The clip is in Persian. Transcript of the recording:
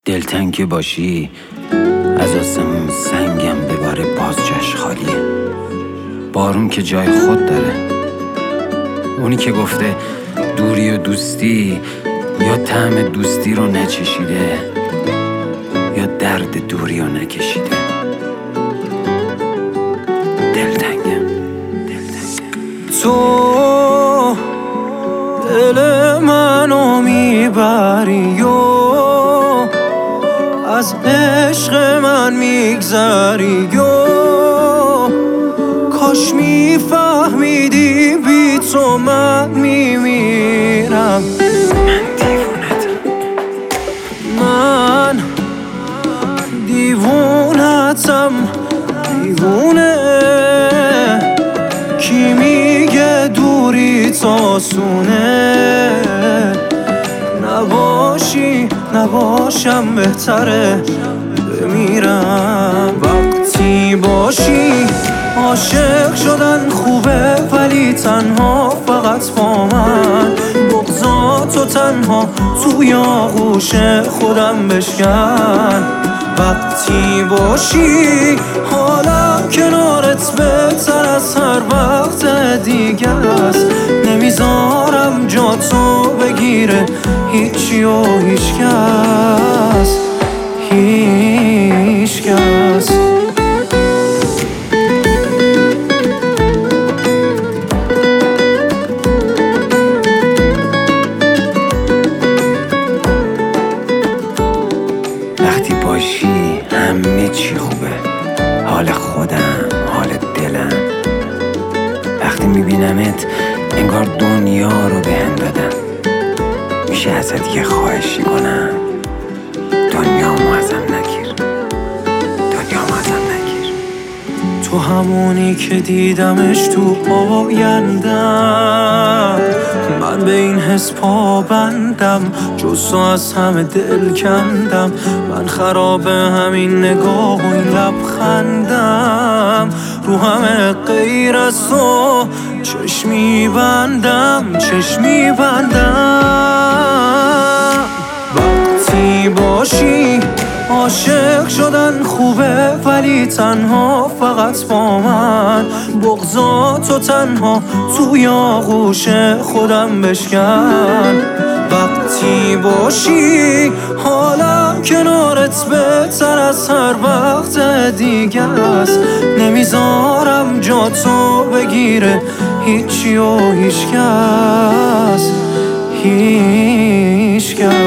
دلتنگ باشی از آسمون سنگم بباره، باز جاش خالیه. بارون که جای خود داره، اونی که گفته دوری و دوستی یا طعم دوستی رو نچشیده یا درد دوری رو نکشیده. دلتنگم. تو دل منو میبری و از عشق من میگذری و کاش میفهمیدی بی تو من میمیرم. من دیوونتم، من دیوونتم، دیوونه. کی میگه دوری تاسونه؟ نباشم بهتره بمیرم. وقتی باشی عاشق شدن خوبه، ولی تنها فقط با من. بغضاتو تنها توی آغوش خودم بشکن. وقتی باشی حالا کنارت بهتر از هر وقت دیگه است. نمیذارم جا تو بگیره هیچی و هیچ کس. وقتی باشی همه چی خوبه، حال خودم، حال دلم. وقتی میبینمت انگار دنیا رو بهم دادن. میشه ازت یه خواهشی کنم؟ دنیامو ازم نگیر. تو همونی که دیدمش تو آیندم. من به این حس پابندم، جز تو از همه دل کندم. من خراب همین نگاه و این لبخندم. رو همه غیر از تو چشمی بندم. وقتی باشی عاشق شدن خوبه، ولی تنها فقط با من. بغضاتو تنها توی آغوش خودم بشکن. وقتی باشی حالا کنارت بهتر از هر وقت دیگه است. نمیذارم جا تو بگیره هیچی و هیچ کس.